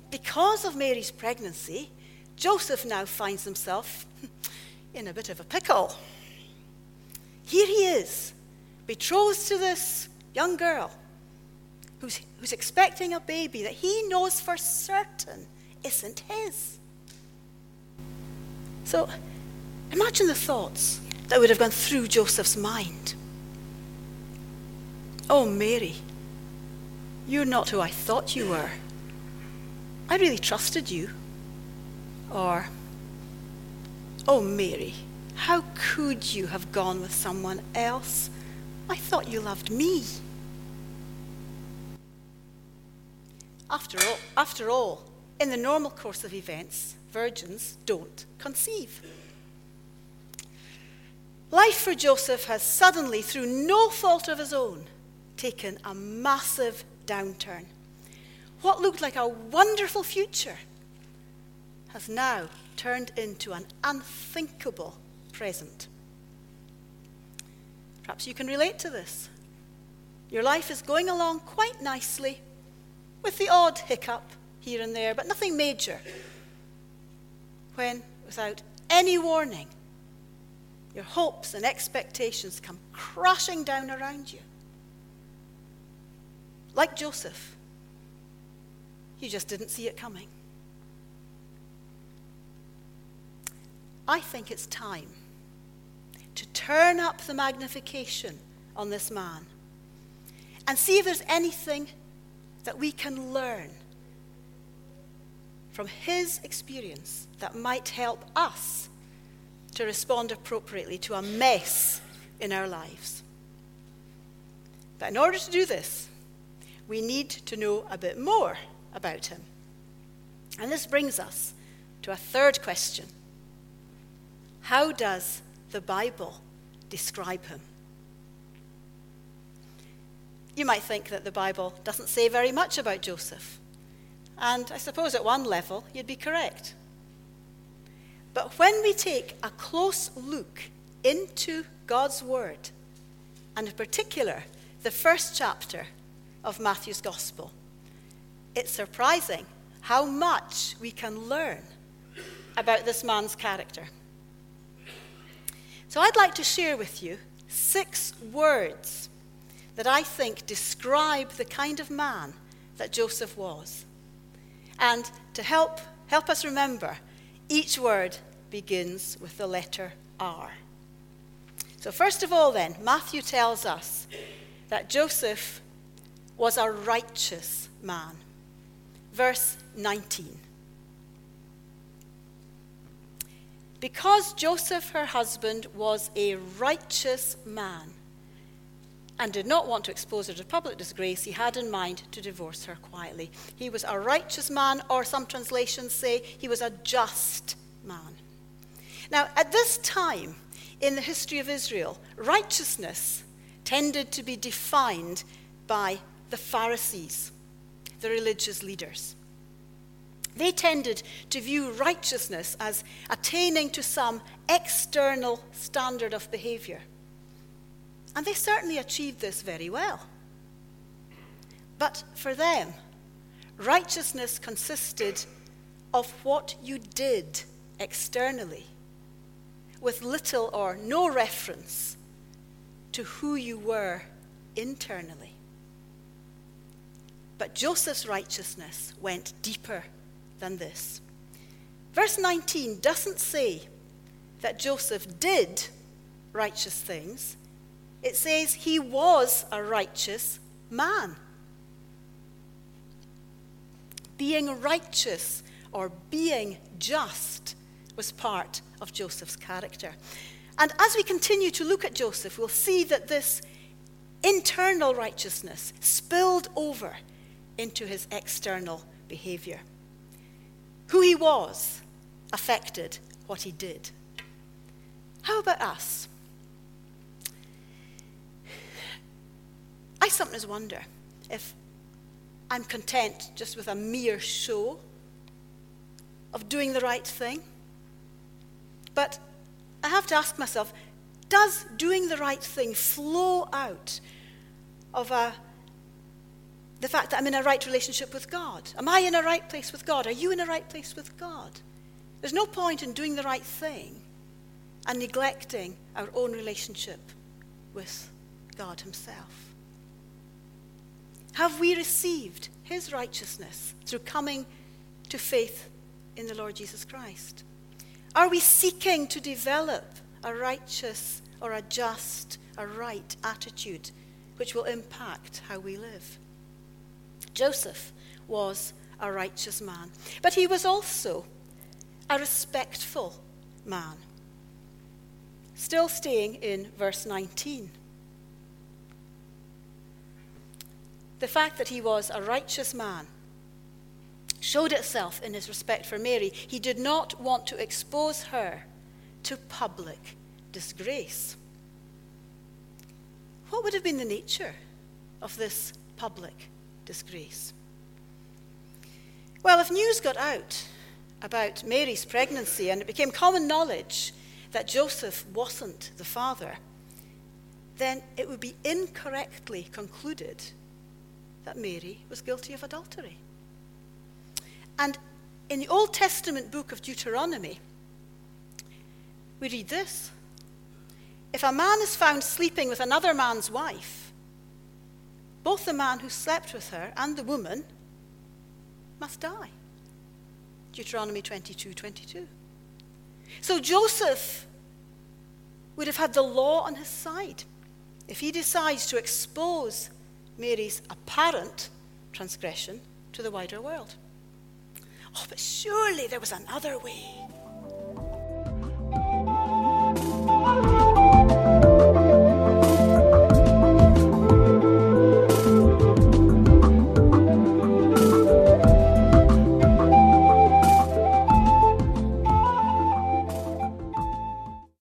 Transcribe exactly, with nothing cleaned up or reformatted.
because of Mary's pregnancy, Joseph now finds himself in a bit of a pickle. Here he is, betrothed to this young girl who's, who's expecting a baby that he knows for certain isn't his. So imagine the thoughts that would have gone through Joseph's mind. Oh, Mary, you're not who I thought you were. I really trusted you. Or, oh, Mary, how could you have gone with someone else? I thought you loved me. After all, after all, in the normal course of events, virgins don't conceive. Life for Joseph has suddenly, through no fault of his own, taken a massive downturn. What looked like a wonderful future has now turned into an unthinkable present. Perhaps you can relate to this. Your life is going along quite nicely, with the odd hiccup here and there, but nothing major. When, without any warning, your hopes and expectations come crashing down around you. Like Joseph, you just didn't see it coming. I think it's time to turn up the magnification on this man and see if there's anything that we can learn from his experience that might help us to respond appropriately to a mess in our lives. But in order to do this, we need to know a bit more about him. And this brings us to a third question. How does the Bible describe him? You might think that the Bible doesn't say very much about Joseph. And I suppose at one level, you'd be correct. But when we take a close look into God's Word, and in particular, the first chapter of Matthew's Gospel, it's surprising how much we can learn about this man's character. So I'd like to share with you six words that I think describe the kind of man that Joseph was. And to help, help us remember, each word begins with the letter R. So first of all then, Matthew tells us that Joseph was a righteous man. Verse nineteen. Because Joseph, her husband, was a righteous man and did not want to expose her to public disgrace, he had in mind to divorce her quietly. He was a righteous man, or some translations say he was a just man. Now, at this time in the history of Israel, righteousness tended to be defined by the Pharisees, the religious leaders. They tended to view righteousness as attaining to some external standard of behavior. And they certainly achieved this very well. But for them, righteousness consisted of what you did externally, with little or no reference to who you were internally. But Joseph's righteousness went deeper than this. Verse nineteen doesn't say that Joseph did righteous things. It says he was a righteous man. Being righteous or being just was part of Joseph's character. And as we continue to look at Joseph, we'll see that this internal righteousness spilled over into his external behavior. Who he was affected what he did. How about us? I sometimes wonder if I'm content just with a mere show of doing the right thing. But I have to ask myself, does doing the right thing flow out of a the fact that I'm in a right relationship with God. Am I in a right place with God? Are you in a right place with God? There's no point in doing the right thing and neglecting our own relationship with God himself. Have we received his righteousness through coming to faith in the Lord Jesus Christ? Are we seeking to develop a righteous or a just, a right attitude which will impact how we live? Joseph was a righteous man, but he was also a respectful man. Still staying in verse nineteen. The fact that he was a righteous man showed itself in his respect for Mary. He did not want to expose her to public disgrace. What would have been the nature of this public disgrace? Well, if news got out about Mary's pregnancy and it became common knowledge that Joseph wasn't the father, then it would be incorrectly concluded that Mary was guilty of adultery. And in the Old Testament book of Deuteronomy, we read this: if a man is found sleeping with another man's wife, both the man who slept with her and the woman must die. Deuteronomy twenty-two twenty-two. So Joseph would have had the law on his side if he decides to expose Mary's apparent transgression to the wider world. Oh, but surely there was another way.